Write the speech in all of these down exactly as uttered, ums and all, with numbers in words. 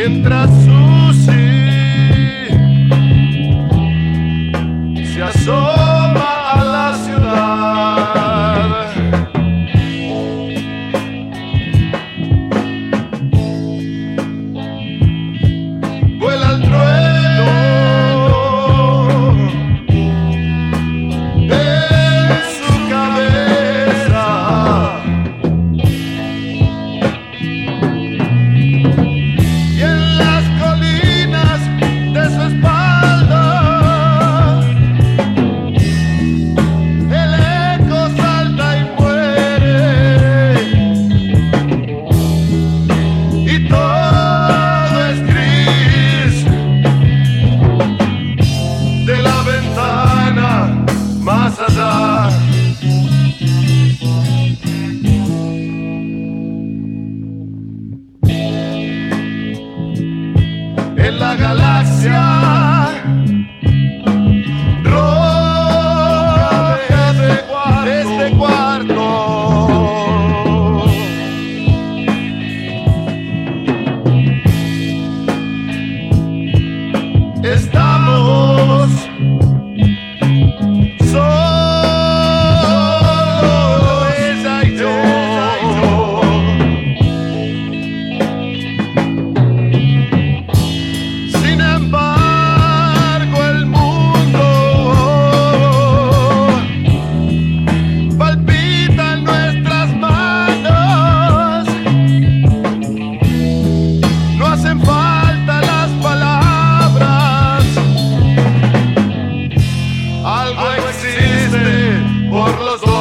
mientras Susi se asoma a la ciudad. Vuela el trueno en su cabeza y en las colinas de su espalda el eco salta y muere, y todo es gris de la ventana más allá. En la galaxia roja de este cuarto, estamos solo ella y yo. Sin embargo el mundo palpita en nuestras manos. No hacen falta las palabras, algo existe por los dos.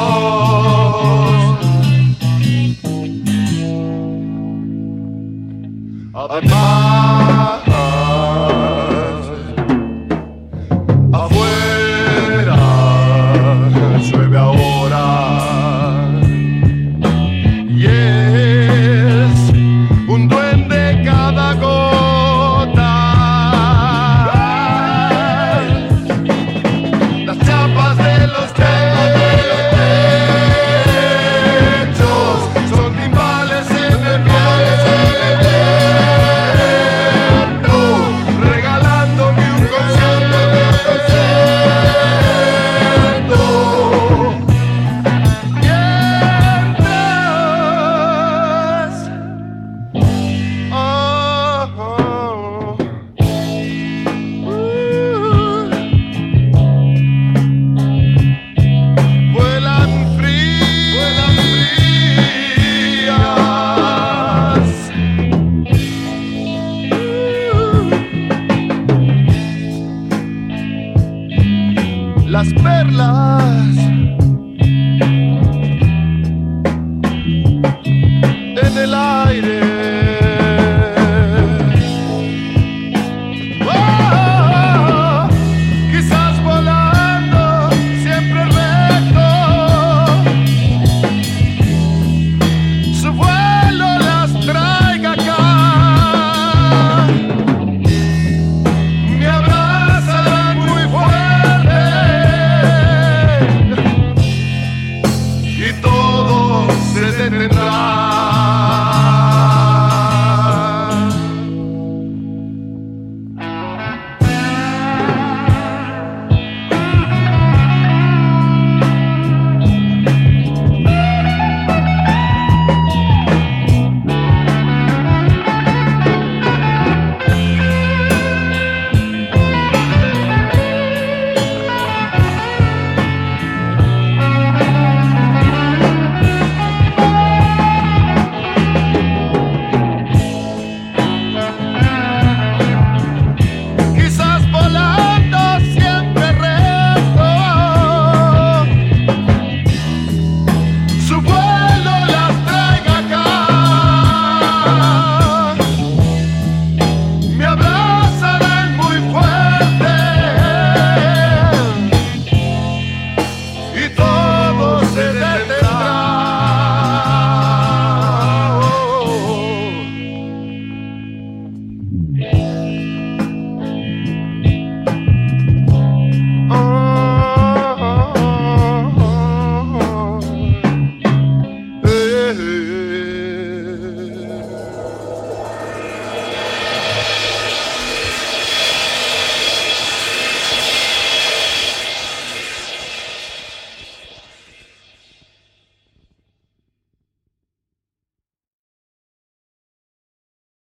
Además, afuera llueve ahora y es un duende cada gota. Las chapas de los techos son timbales en el viento, regalándome un concierto de concierto. Mientras, oh, oh, uh, vuelan frías, vuelan frías. Uh, las perlas en el aire.